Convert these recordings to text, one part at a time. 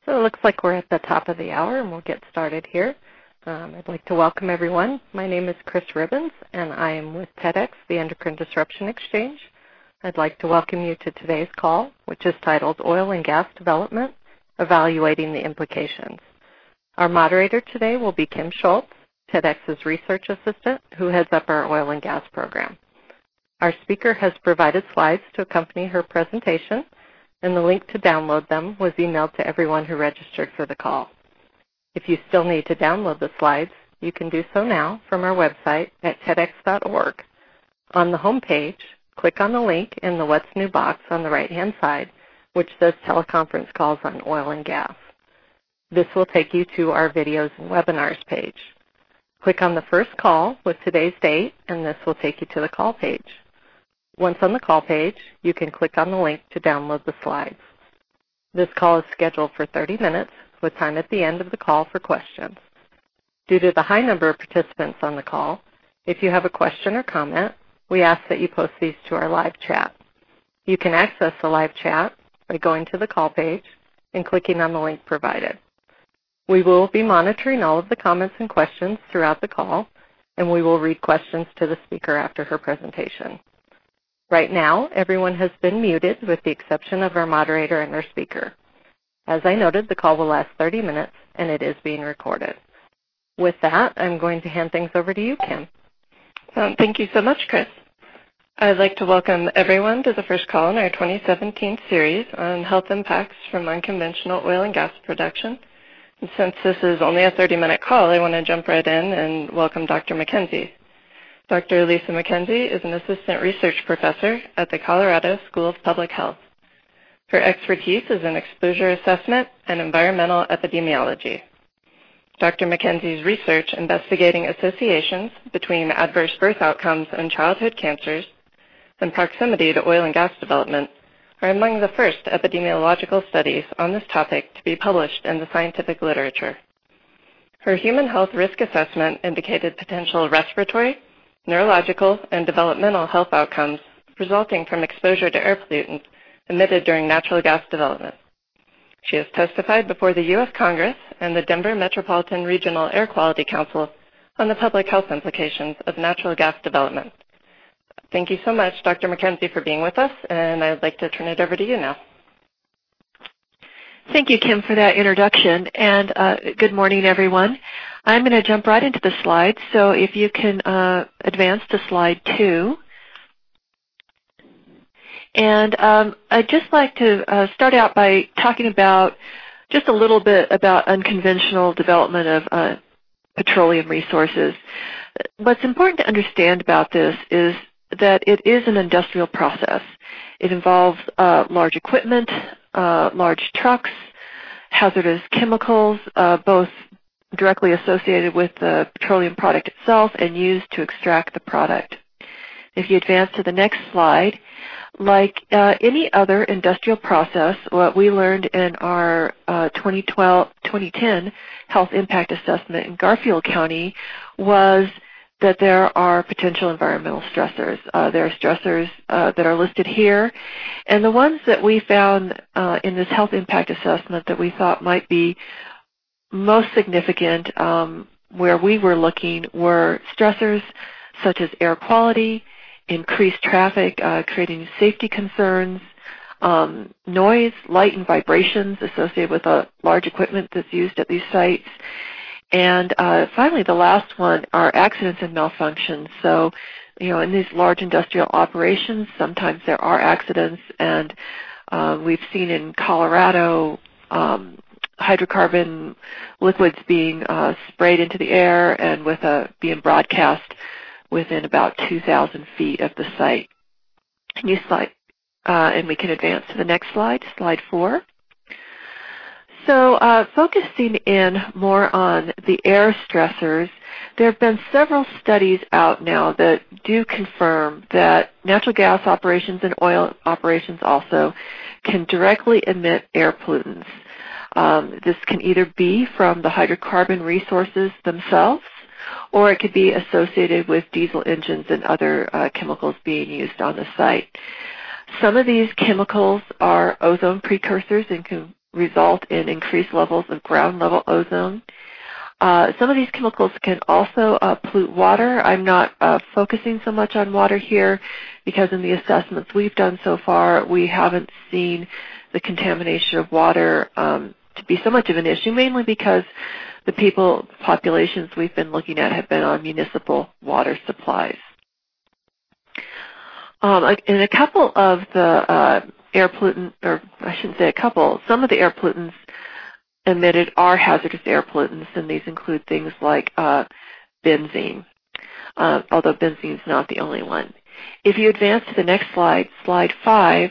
So it looks like we're at the top of the hour, and we'll get started here. I'd like to welcome everyone. My name is Chris Ribbons, and I am with TEDx, the Endocrine Disruption Exchange. I'd like to welcome you to today's call, which is titled Oil and Gas Development, Evaluating the Implications. Our moderator today will be Kim Schultz, TEDx's research assistant, who heads up our oil and gas program. Our speaker has provided slides to accompany her presentation, and the link to download them was emailed to everyone who registered for the call. If you still need to download the slides, you can do so now from our website at TEDx.org. On the home page, click on the link in the What's New box on the right-hand side, which says Teleconference Calls on Oil and Gas. This will take you to our Videos and Webinars page. Click on the first call with today's date, and this will take you to the call page. Once on the call page, you can click on the link to download the slides. This call is scheduled for 30 minutes, with time at the end of the call for questions. Due to the high number of participants on the call, if you have a question or comment, we ask that you post these to our live chat. You can access the live chat by going to the call page and clicking on the link provided. We will be monitoring all of the comments and questions throughout the call, and we will read questions to the speaker after her presentation. Right now, everyone has been muted with the exception of our moderator and our speaker. As I noted, the call will last 30 minutes, and it is being recorded. With that, I'm going to hand things over to you, Kim. Thank you so much, Chris. I'd like to welcome everyone to the first call in our 2017 series on health impacts from unconventional oil and gas production. And since this is only a 30-minute call, I want to jump right in and welcome Dr. McKenzie. Dr. Lisa McKenzie is an assistant research professor at the Colorado School of Public Health. Her expertise is in exposure assessment and environmental epidemiology. Dr. McKenzie's research investigating associations between adverse birth outcomes and childhood cancers and proximity to oil and gas development are among the first epidemiological studies on this topic to be published in the scientific literature. Her human health risk assessment indicated potential respiratory, neurological, and developmental health outcomes resulting from exposure to air pollutants emitted during natural gas development. She has testified before the U.S. Congress and the Denver Metropolitan Regional Air Quality Council on the public health implications of natural gas development. Thank you so much, Dr. McKenzie, for being with us, and I'd like to turn it over to you now. Thank you, Kim, for that introduction, and good morning, everyone. I'm going to jump right into the slides, so if you can advance to slide 2. And I'd just like to start out by talking about just a little bit about unconventional development of petroleum resources. What's important to understand about this is that it is an industrial process. It involves large equipment, large trucks, hazardous chemicals, both directly associated with the petroleum product itself and used to extract the product. If you advance to the next slide, like any other industrial process, what we learned in our 2010 health impact assessment in Garfield County was that there are potential environmental stressors. There are stressors that are listed here, and the ones that we found in this health impact assessment that we thought might be most significant where we were looking were stressors such as air quality, increased traffic, creating safety concerns, noise, light, and vibrations associated with large equipment that's used at these sites. And finally, the last one are accidents and malfunctions. So, in these large industrial operations, sometimes there are accidents, and we've seen in Colorado hydrocarbon liquids being sprayed into the air and being broadcast within about 2,000 feet of the site. And we can advance to the next slide, slide 4. So focusing in more on the air stressors, there have been several studies out now that do confirm that natural gas operations and oil operations also can directly emit air pollutants. This can either be from the hydrocarbon resources themselves, or it could be associated with diesel engines and other chemicals being used on the site. Some of these chemicals are ozone precursors and can result in increased levels of ground-level ozone. Some of these chemicals can also pollute water. I'm not focusing so much on water here because in the assessments we've done so far, we haven't seen the contamination of water to be so much of an issue, mainly because the populations we've been looking at have been on municipal water supplies. And a couple of the air pollutant, or I shouldn't say a couple, some of the air pollutants emitted are hazardous air pollutants, and these include things like benzene, although benzene is not the only one. If you advance to the next slide, slide 5,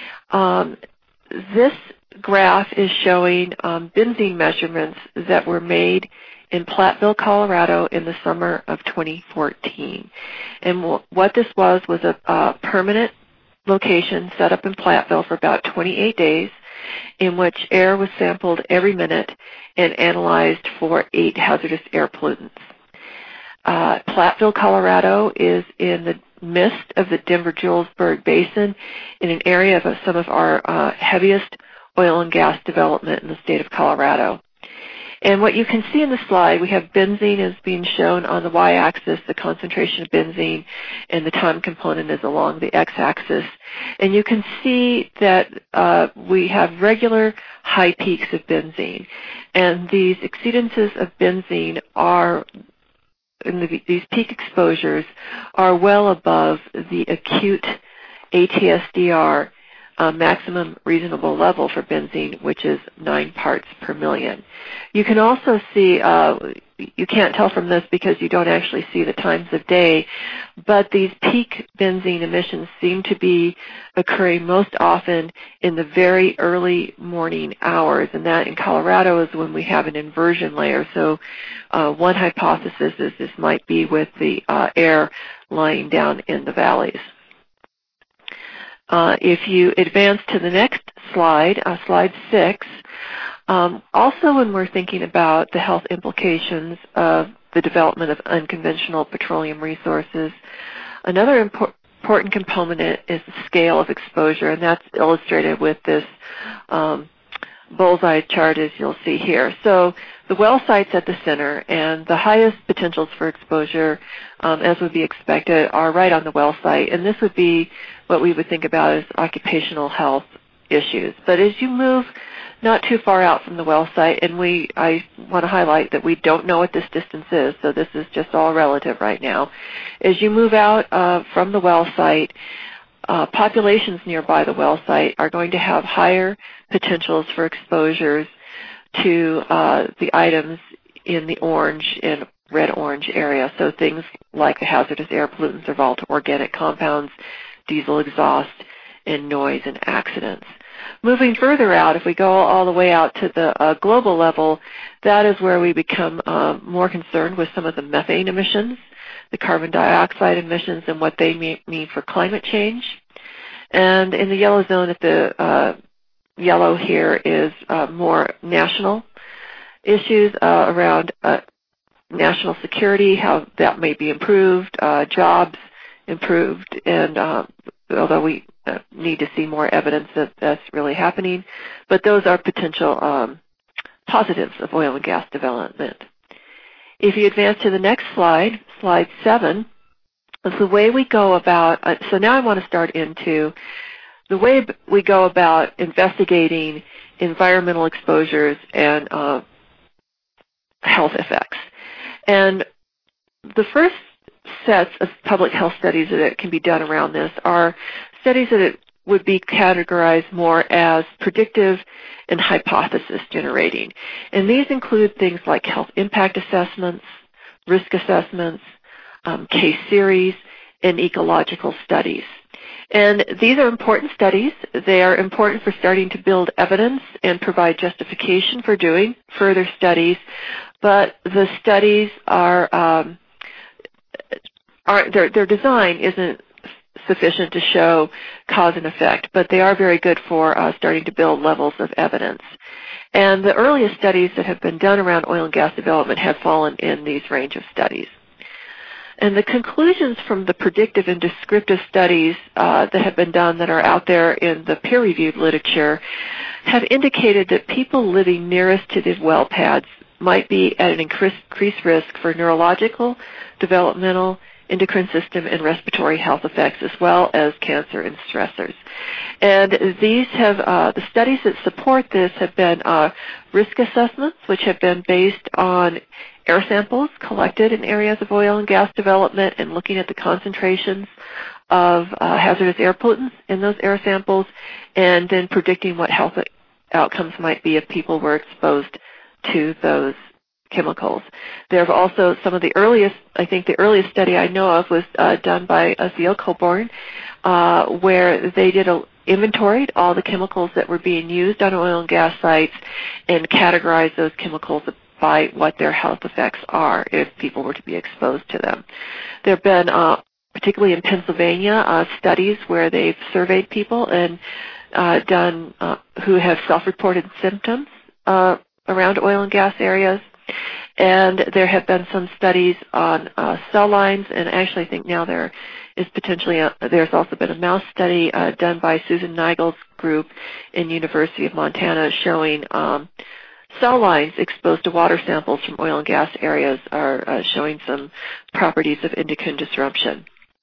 this graph is showing benzene measurements that were made in Platteville, Colorado in the summer of 2014. And what this was a permanent location set up in Platteville for about 28 days in which air was sampled every minute and analyzed for 8 hazardous air pollutants. Platteville, Colorado is in the midst of the Denver-Julesburg Basin in an area of some of our heaviest oil and gas development in the state of Colorado. And what you can see in the slide, we have benzene is being shown on the y-axis, the concentration of benzene, and the time component is along the x-axis. And you can see that we have regular high peaks of benzene. And these exceedances of benzene are, these peak exposures are well above the acute ATSDR maximum reasonable level for benzene, which is 9 parts per million. You can also see, you can't tell from this because you don't actually see the times of day, but these peak benzene emissions seem to be occurring most often in the very early morning hours, and that in Colorado is when we have an inversion layer. So one hypothesis is this might be with the air lying down in the valleys. If you advance to the next slide, slide 6, also when we're thinking about the health implications of the development of unconventional petroleum resources, another important component is the scale of exposure, and that's illustrated with this bullseye chart as you'll see here. So the well site's at the center, and the highest potentials for exposure, as would be expected, are right on the well site, and this would be what we would think about as occupational health issues. But as you move not too far out from the well site, and I want to highlight that we don't know what this distance is, so this is just all relative right now. As you move out from the well site, populations nearby the well site are going to have higher potentials for exposures to the items in the orange and red-orange area, so things like the hazardous air pollutants or volatile organic compounds, diesel exhaust, and noise and accidents. Moving further out, if we go all the way out to the global level, that is where we become more concerned with some of the methane emissions, the carbon dioxide emissions, and what they mean for climate change. And in the yellow zone at the yellow here is more national issues around national security, how that may be improved, jobs improved, and although we need to see more evidence that that's really happening, but those are potential positives of oil and gas development. If you advance to the next slide, slide 7, is the way we go about, so now I want to start into the way we go about investigating environmental exposures and health effects. And the first sets of public health studies that can be done around this are studies that would be categorized more as predictive and hypothesis generating. And these include things like health impact assessments, risk assessments, case series, and ecological studies. And these are important studies. They are important for starting to build evidence and provide justification for doing further studies, but the studies their design isn't sufficient to show cause and effect, but they are very good for starting to build levels of evidence. And the earliest studies that have been done around oil and gas development have fallen in these range of studies. And the conclusions from the predictive and descriptive studies that have been done that are out there in the peer-reviewed literature have indicated that people living nearest to the well pads might be at an increased risk for neurological, developmental, endocrine system, and respiratory health effects, as well as cancer and stressors. And these have, the studies that support this have been risk assessments, which have been based on air samples collected in areas of oil and gas development and looking at the concentrations of hazardous air pollutants in those air samples, and then predicting what health outcomes might be if people were exposed to those chemicals. There have also some of the earliest, I think the earliest study I know of was done by Zeal Coburn, where they inventoried all the chemicals that were being used on oil and gas sites and categorized those chemicals by what their health effects are if people were to be exposed to them. There have been, particularly in Pennsylvania, studies where they've surveyed people and done who have self-reported symptoms around oil and gas areas. And there have been some studies on cell lines, and actually I think now there is potentially there's also been a mouse study done by Susan Nigel's group in University of Montana showing cell lines exposed to water samples from oil and gas areas are showing some properties of endocrine disruption.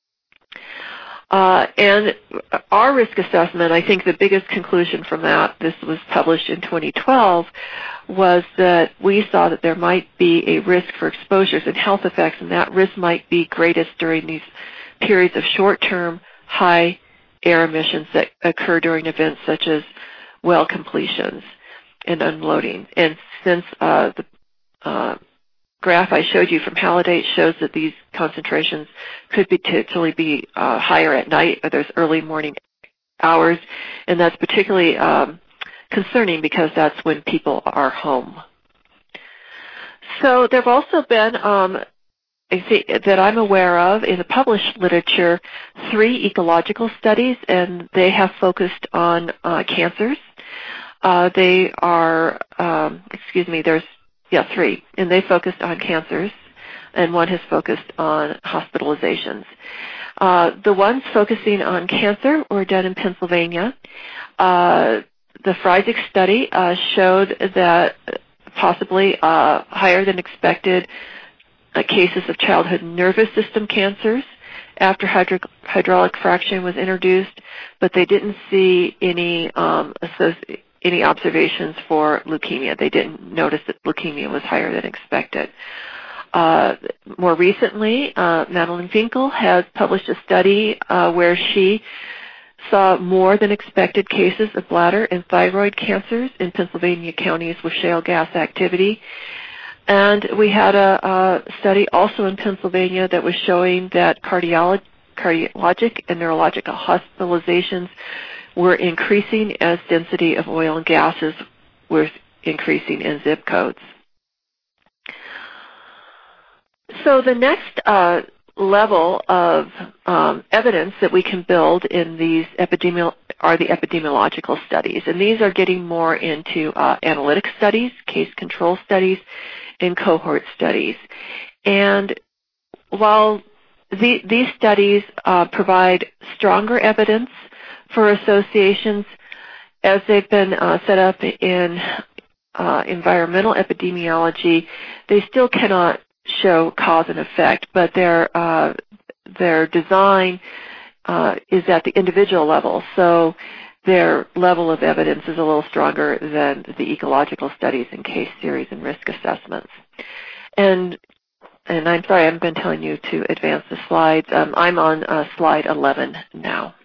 And our risk assessment, I think the biggest conclusion from that, this was published in 2012, was that we saw that there might be a risk for exposures and health effects, and that risk might be greatest during these periods of short-term high air emissions that occur during events such as well completions and unloading. And since the graph I showed you from Halliday shows that these concentrations could potentially be higher at night or those early morning hours, and that's particularly concerning because that's when people are home. So there have also been, that I'm aware of in the published literature, 3 ecological studies, and they have focused on cancers. They are, there's 3, and they focused on cancers, and one has focused on hospitalizations. The ones focusing on cancer were done in Pennsylvania. The Freisig study showed that possibly higher than expected cases of childhood nervous system cancers after hydraulic fracturing was introduced, but they didn't see any observations for leukemia. They didn't notice that leukemia was higher than expected. More recently, Madeline Finkel has published a study where she saw more than expected cases of bladder and thyroid cancers in Pennsylvania counties with shale gas activity. And we had a study also in Pennsylvania that was showing that cardiologic and neurological hospitalizations were increasing as density of oil and gases was increasing in zip codes. So the next level of evidence that we can build in these are the epidemiological studies, and these are getting more into analytic studies, case control studies, and cohort studies. And while these studies provide stronger evidence for associations as they've been set up in environmental epidemiology, they still cannot show cause and effect, but their design is at the individual level, so their level of evidence is a little stronger than the ecological studies and case series and risk assessments. And I'm sorry, I've been telling you to advance the slides. I'm on slide 11 now.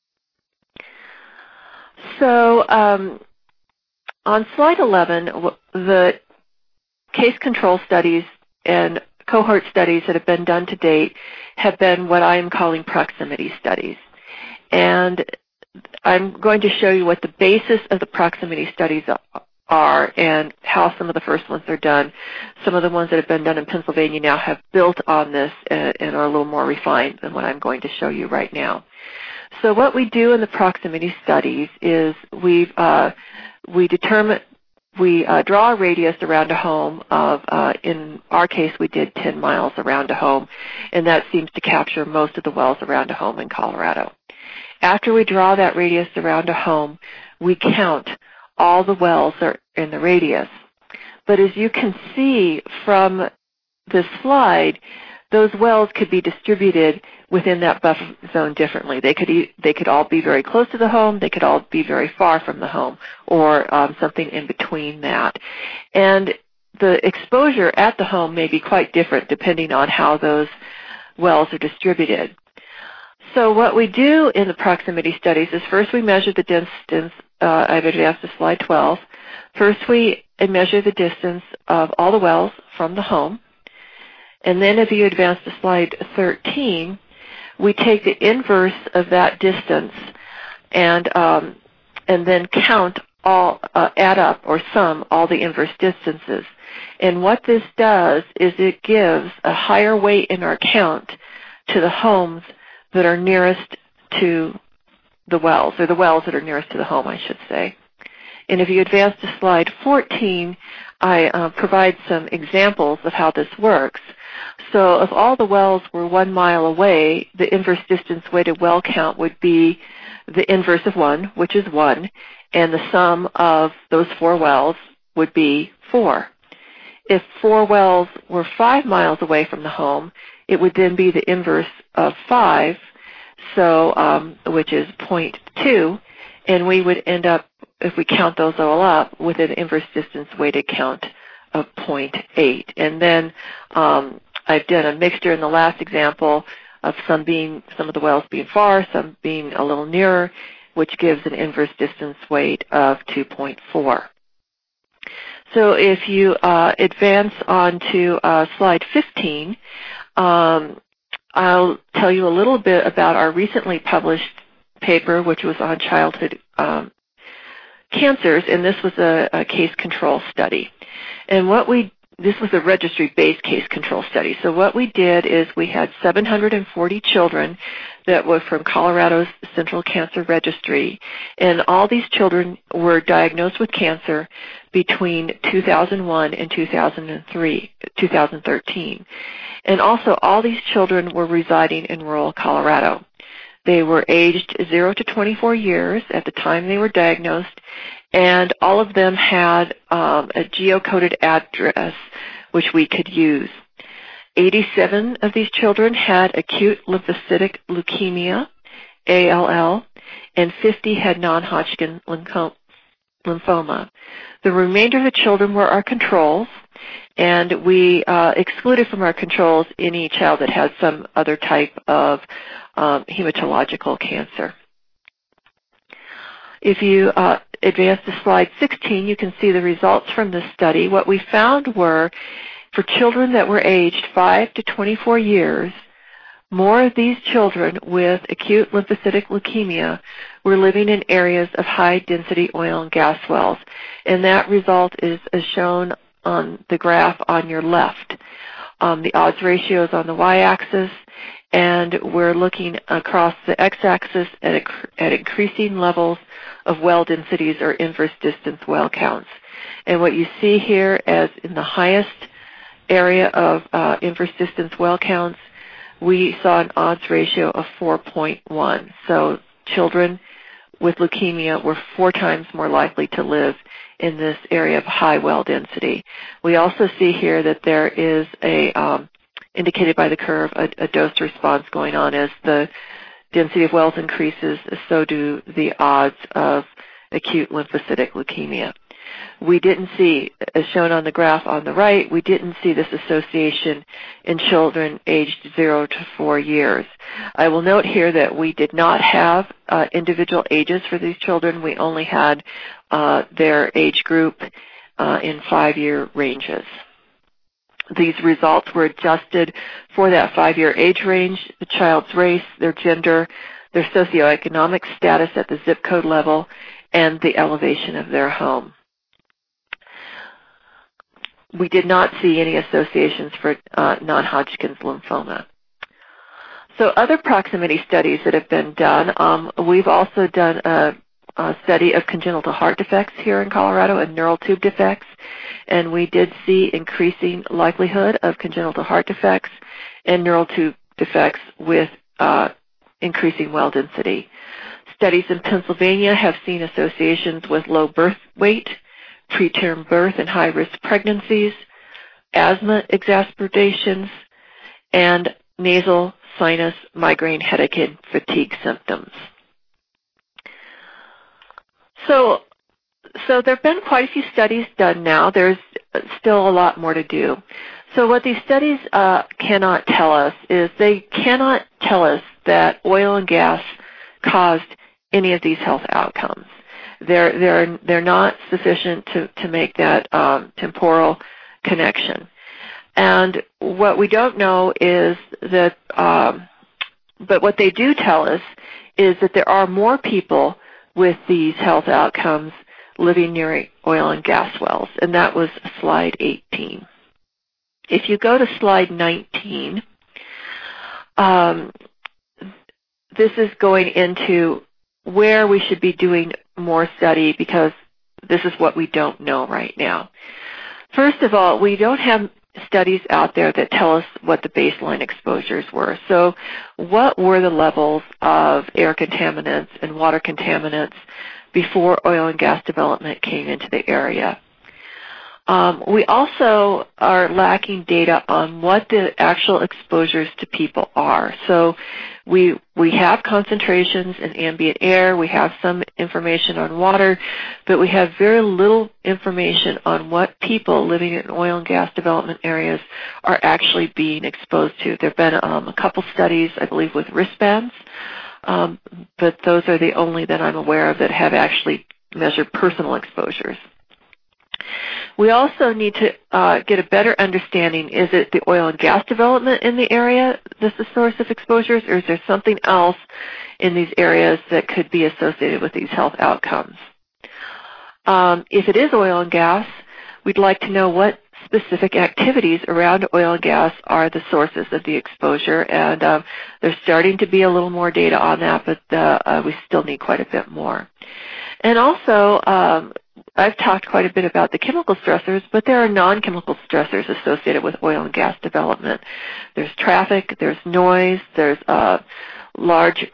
So on slide 11, the case control studies and cohort studies that have been done to date have been what I am calling proximity studies. And I'm going to show you what the basis of the proximity studies are and how some of the first ones are done. Some of the ones that have been done in Pennsylvania now have built on this and are a little more refined than what I'm going to show you right now. So what we do in the proximity studies is we draw a radius around a home of, in our case, we did 10 miles around a home, and that seems to capture most of the wells around a home in Colorado. After we draw that radius around a home, we count all the wells are in the radius. But as you can see from this slide, those wells could be distributed within that buffer zone differently. They could all be very close to the home. They could all be very far from the home, or something in between that. And the exposure at the home may be quite different depending on how those wells are distributed. So what we do in the proximity studies is first we measure the distance. I've advanced to slide 12. First we measure the distance of all the wells from the home. And then if you advance to slide 13, we take the inverse of that distance and then count all, add up or sum all the inverse distances. And what this does is it gives a higher weight in our count to the homes that are nearest to the wells, or the wells that are nearest to the home, I should say. And if you advance to slide 14, I provide some examples of how this works. So if all the wells were 1 mile away, the inverse distance weighted well count would be the inverse of 1, which is 1, and the sum of those 4 wells would be 4. If 4 wells were 5 miles away from the home, it would then be the inverse of 5, so which is 0.2, and we would end up, if we count those all up, with an inverse distance weighted count of 0.8. And then I've done a mixture in the last example of some of the wells being far, some being a little nearer, which gives an inverse distance weight of 2.4. So if you advance on to slide 15, I'll tell you a little bit about our recently published paper, which was on childhood cancers, and this was a case control study. And this was a registry-based case control study. So what we did is we had 740 children that were from Colorado's Central Cancer Registry, and all these children were diagnosed with cancer between 2001 and 2013. And also all these children were residing in rural Colorado. They were aged 0 to 24 years at the time they were diagnosed, and all of them had a geocoded address which we could use. 87 of these children had acute lymphocytic leukemia, ALL, and 50 had non-Hodgkin lymphoma. The remainder of the children were our controls, and we excluded from our controls any child that had some other type of hematological cancer. If you advance to slide 16, you can see the results from this study. What we found were, for children that were aged 5 to 24 years, more of these children with acute lymphocytic leukemia were living in areas of high-density oil and gas wells. And that result is as shown on the graph on your left. The odds ratio is on the y-axis, and we're looking across the x-axis at increasing levels of well densities or inverse distance well counts. And what you see here as in the highest area of inverse distance well counts, we saw an odds ratio of 4.1. So children with leukemia were 4 times more likely to live in this area of high well density. We also see here that there is indicated by the curve, a dose response going on. As the density of wells increases, so do the odds of acute lymphocytic leukemia. We didn't see, as shown on the graph on the right, we didn't see this association in children aged 0 to 4 years. I will note here that we did not have individual ages for these children. We only had their age group in 5-year ranges. These results were adjusted for that 5-year age range, the child's race, their gender, their socioeconomic status at the zip code level, and the elevation of their home. We did not see any associations for non-Hodgkin's lymphoma. So other proximity studies that have been done, we've also done a study of congenital heart defects here in Colorado and neural tube defects, and we did see increasing likelihood of congenital heart defects and neural tube defects with increasing well density. studies in Pennsylvania have seen associations with low birth weight, preterm birth and high-risk pregnancies, asthma exacerbations, and nasal sinus, migraine, headache, and fatigue symptoms. So there have been quite a few studies done now. There's still a lot more to do. So what these studies cannot tell us is they cannot tell us that oil and gas caused any of these health outcomes. They're not sufficient to make that temporal connection. And what we don't know is that, but what they do tell us is that there are more people with these health outcomes living near oil and gas wells, and that was slide 18. If you go to slide 19, this is going into where we should be doing more study because this is what we don't know right now. First of all, we don't have studies out there that tell us what the baseline exposures were. So what were the levels of air contaminants and water contaminants before oil and gas development came into the area? We also are lacking data on what the actual exposures to people are. So we have concentrations in ambient air, we have some information on water, but we have very little information on what people living in oil and gas development areas are actually being exposed to. There have been a couple studies, I believe, with wristbands, but those are the only that I'm aware of that have actually measured personal exposures. We also need to get a better understanding, is it the oil and gas development in the area that's the source of exposures, or is there something else in these areas that could be associated with these health outcomes? If it is oil and gas, we'd like to know what specific activities around oil and gas are the sources of the exposure, and there's starting to be a little more data on that, but we still need quite a bit more. And also, I've talked quite a bit about the chemical stressors, but there are non-chemical stressors associated with oil and gas development. There's traffic, there's noise, there's large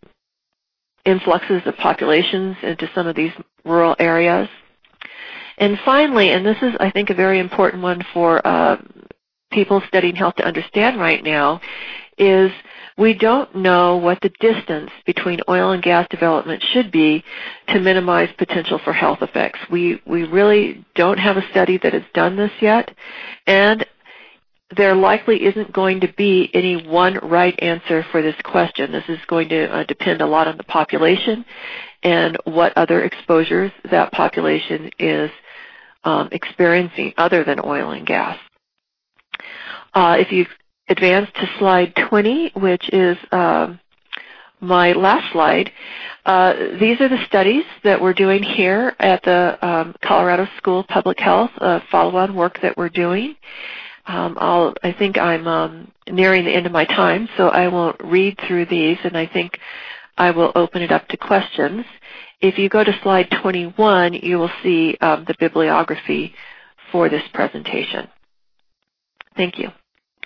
influxes of populations into some of these rural areas. And finally, and this is, I think, a very important one for people studying health to understand right now, is we don't know what the distance between oil and gas development should be to minimize potential for health effects. We really don't have a study that has done this yet, and there likely isn't going to be any one right answer for this question. This is going to depend a lot on the population and what other exposures that population is experiencing other than oil and gas. If you advance to slide 20, which is my last slide. These are the studies that we're doing here at the Colorado School of Public Health, follow-on work that we're doing. I think I'm nearing the end of my time, so I won't read through these, and I think I will open it up to questions. If you go to slide 21, you will see the bibliography for this presentation. Thank you.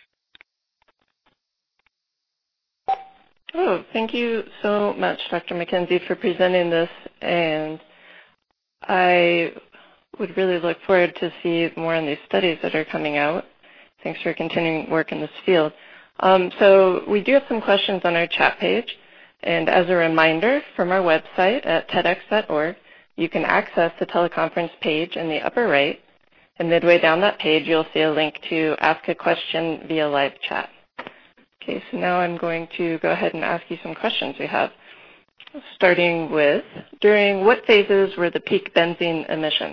Oh, thank you so much, Dr. McKenzie, for presenting this, and I would really look forward to see more on these studies that are coming out. Thanks for continuing work in this field. So we do have some questions on our chat page, and as a reminder, from our website at TEDx.org, you can access the teleconference page in the upper right, and midway down that page, you'll see a link to ask a question via live chat. Okay, so now I'm going to go ahead and ask you some questions we have, starting with, during what phases were the peak benzene emissions?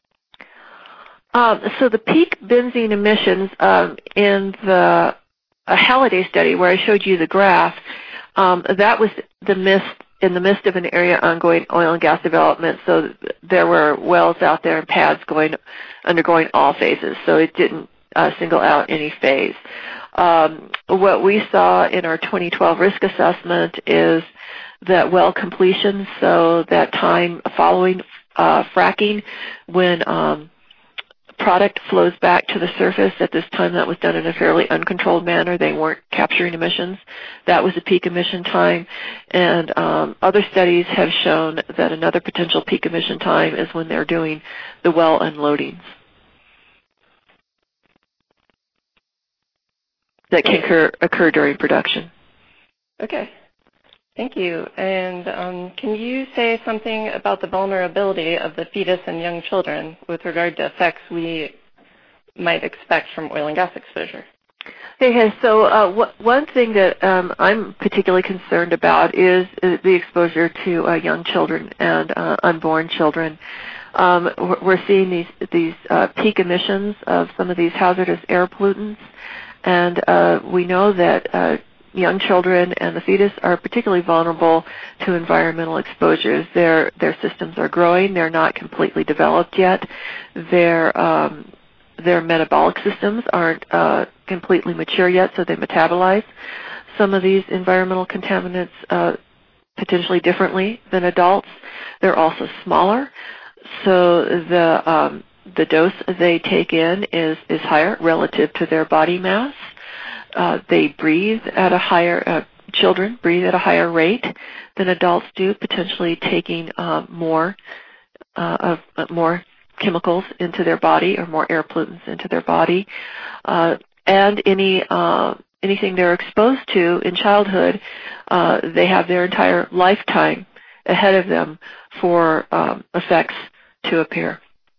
So the peak benzene emissions in the Halliday study where I showed you the graph, that was in the midst of an area ongoing oil and gas development, so there were wells out there and pads undergoing all phases, so it didn't single out any phase. What we saw in our 2012 risk assessment is that well completion, so that time following fracking when product flows back to the surface. At this time, that was done in a fairly uncontrolled manner. They weren't capturing emissions. That was a peak emission time. And other studies have shown that another potential peak emission time is when they're doing the well unloadings that can occur during production. Okay. Thank you. And can you say something about the vulnerability of the fetus and young children with regard to effects we might expect from oil and gas exposure? Okay, so one thing that I'm particularly concerned about is the exposure to young children and unborn children. We're seeing these peak emissions of some of these hazardous air pollutants, and we know that young children and the fetus are particularly vulnerable to environmental exposures. Their systems are growing. They're not completely developed yet. Their metabolic systems aren't completely mature yet, so they metabolize some of these environmental contaminants potentially differently than adults. They're also smaller, so the dose they take in is higher relative to their body mass. They breathe at a higher, children breathe at a higher rate than adults do, potentially taking more chemicals into their body or more air pollutants into their body. And anything they're exposed to in childhood, they have their entire lifetime ahead of them for effects to appear.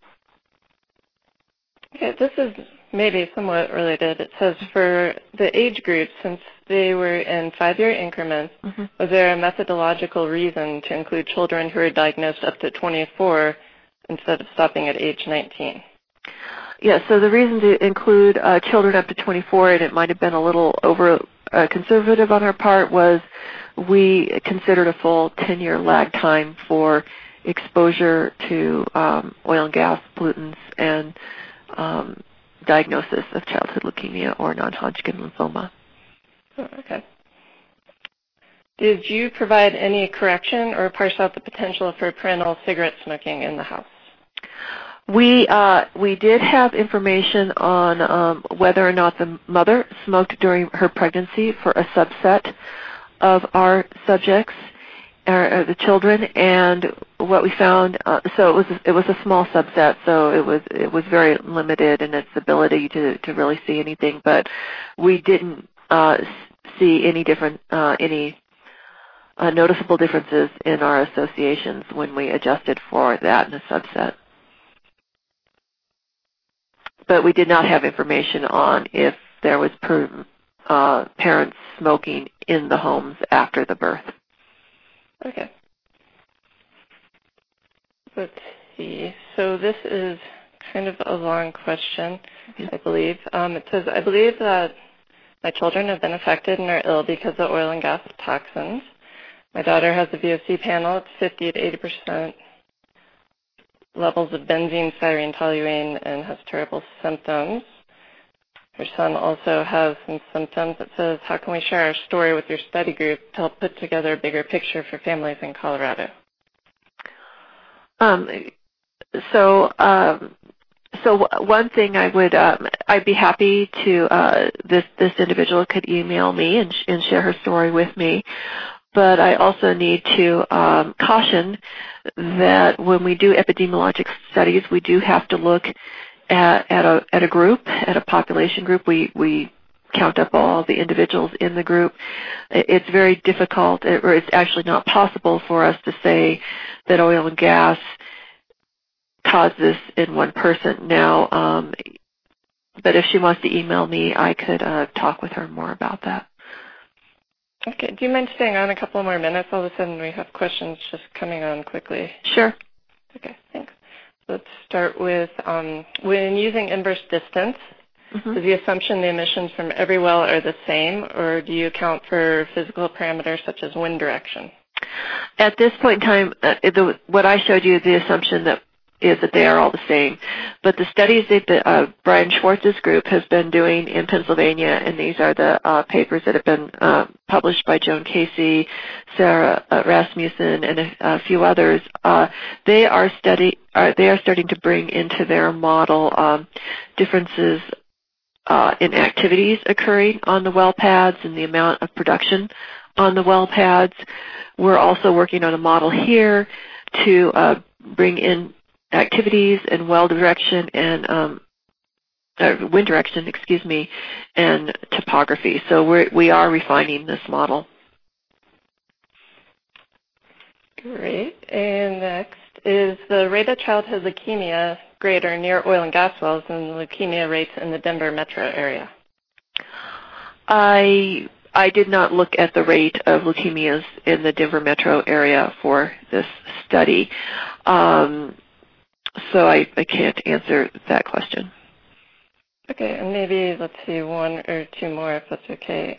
Okay, this is maybe somewhat related. It says for the age group, since they were in 5-year increments, was there a methodological reason to include children who are diagnosed up to 24 instead of stopping at age 19? Yeah, so the reason to include children up to 24, and it might have been a little over conservative on our part, was we considered a full 10-year lag time for exposure to oil and gas pollutants and diagnosis of childhood leukemia or non-Hodgkin lymphoma. Oh, okay. Did you provide any correction or parse out the potential for parental cigarette smoking in the house? We did have information on whether or not the mother smoked during her pregnancy for a subset of our subjects, or the children, and what we found. So it was a small subset, so it was very limited in its ability to really see anything. But we didn't see any noticeable differences in our associations when we adjusted for that in a subset. But we did not have information on if there was parents smoking in the homes after the birth. Okay. Let's see. So this is kind of a long question, I believe. It says, I believe that my children have been affected and are ill because of oil and gas toxins. My daughter has a VOC panel. It's 50 to 80% levels of benzene, styrene, toluene, and has terrible symptoms. Her son also has some symptoms. It says, how can we share our story with your study group to help put together a bigger picture for families in Colorado? So one thing I'd be happy to, this individual could email me and share her story with me. But I also need to caution that when we do epidemiologic studies, we do have to look at a group, at a population group. We count up all the individuals in the group. It's very difficult, or it's actually not possible for us to say that oil and gas caused this in one person. Now, but if she wants to email me, I could talk with her more about that. Okay. Do you mind staying on a couple more minutes? All of a sudden we have questions just coming on quickly. Sure. Okay, thanks. Let's start with when using inverse distance, is the assumption the emissions from every well are the same, or do you account for physical parameters such as wind direction? At this point in time, what I showed you is the assumption that is that they are all the same. But the studies that Brian Schwartz's group has been doing in Pennsylvania, and these are the papers that have been published by Joan Casey, Sarah Rasmussen, and a few others, they are starting to bring into their model differences in activities occurring on the well pads and the amount of production on the well pads. We're also working on a model here to bring in activities and well direction and wind direction, and topography. So we are refining this model. Great. And next is the rate of childhood leukemia greater near oil and gas wells than the leukemia rates in the Denver metro area? I did not look at the rate of leukemias in the Denver metro area for this study, so I can't answer that question. Okay, and maybe let's see one or two more if that's okay.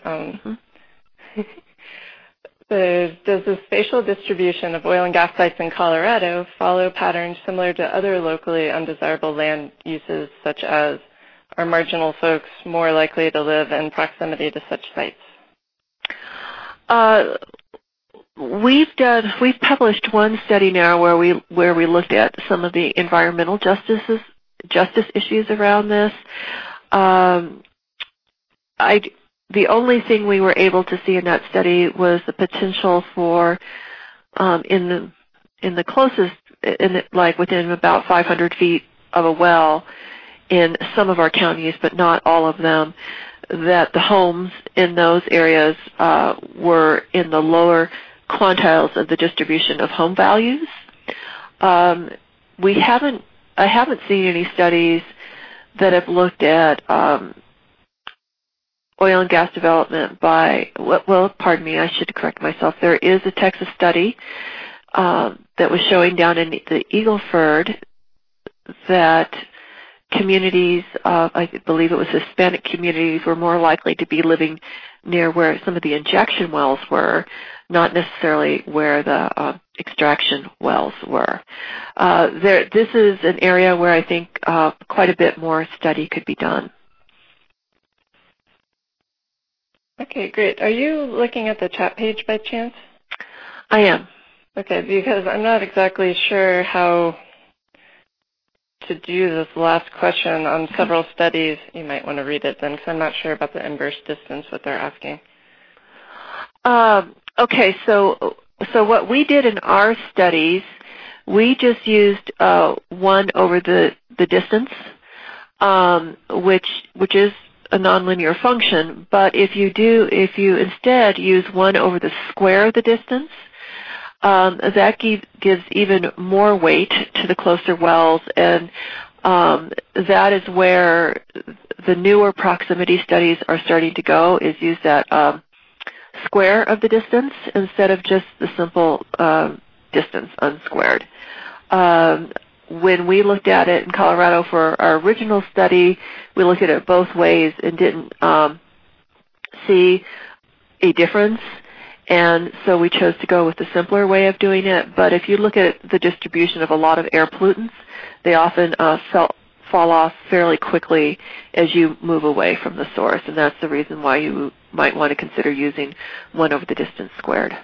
Does the spatial distribution of oil and gas sites in Colorado follow patterns similar to other locally undesirable land uses, such as are marginal folks more likely to live in proximity to such sites? We've published one study now where we looked at some of the environmental justice issues around this. The only thing we were able to see in that study was the potential for in the closest, like within about 500 feet of a well in some of our counties, but not all of them, that the homes in those areas were in the lower quantiles of the distribution of home values. I haven't seen any studies that have looked at oil and gas development by, I should correct myself. There is a Texas study that was showing down in the Eagle Ford that communities, I believe it was Hispanic communities, were more likely to be living near where some of the injection wells were, not necessarily where the extraction wells were. This is an area where I think quite a bit more study could be done. Okay, great. Are you looking at the chat page by chance? I am. Okay, because I'm not exactly sure how to do this last question on several studies. You might want to read it then, because I'm not sure about the inverse distance, what they're asking. Okay, so what we did in our studies, we just used 1 over the distance, which is a nonlinear function. But if you instead use 1 over the square of the distance, that gives even more weight to the closer wells, and that is where the newer proximity studies are starting to go, is use that square of the distance instead of just the simple distance unsquared. When we looked at it in Colorado for our original study, we looked at it both ways and didn't see a difference. And so we chose to go with the simpler way of doing it. But if you look at the distribution of a lot of air pollutants, they often fall off fairly quickly as you move away from the source. And that's the reason why you might want to consider using 1 over the distance squared.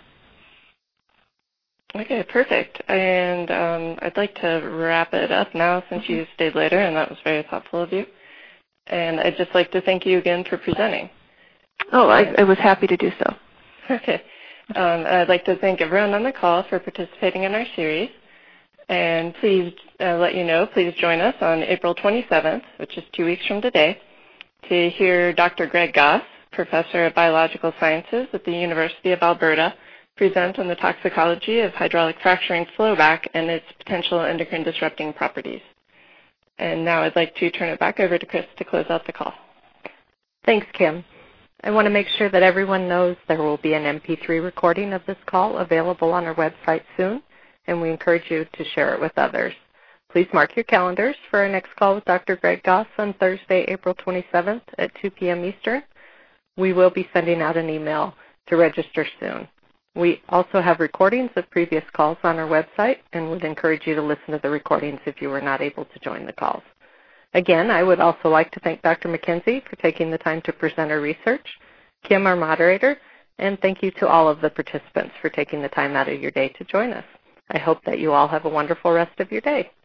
Okay, perfect. And I'd like to wrap it up now since you stayed later, and that was very thoughtful of you. And I'd just like to thank you again for presenting. Oh, I was happy to do so. Okay. I'd like to thank everyone on the call for participating in our series. And please please join us on April 27th, which is 2 weeks from today, to hear Dr. Greg Goss, Professor of Biological Sciences at the University of Alberta, present on the toxicology of hydraulic fracturing flowback and its potential endocrine disrupting properties. And now I'd like to turn it back over to Chris to close out the call. Thanks, Kim. I want to make sure that everyone knows there will be an MP3 recording of this call available on our website soon, and we encourage you to share it with others. Please mark your calendars for our next call with Dr. Greg Goss on Thursday, April 27th at 2 p.m. Eastern. We will be sending out an email to register soon. We also have recordings of previous calls on our website and would encourage you to listen to the recordings if you were not able to join the calls. Again, I would also like to thank Dr. McKenzie for taking the time to present her research, Kim, our moderator, and thank you to all of the participants for taking the time out of your day to join us. I hope that you all have a wonderful rest of your day.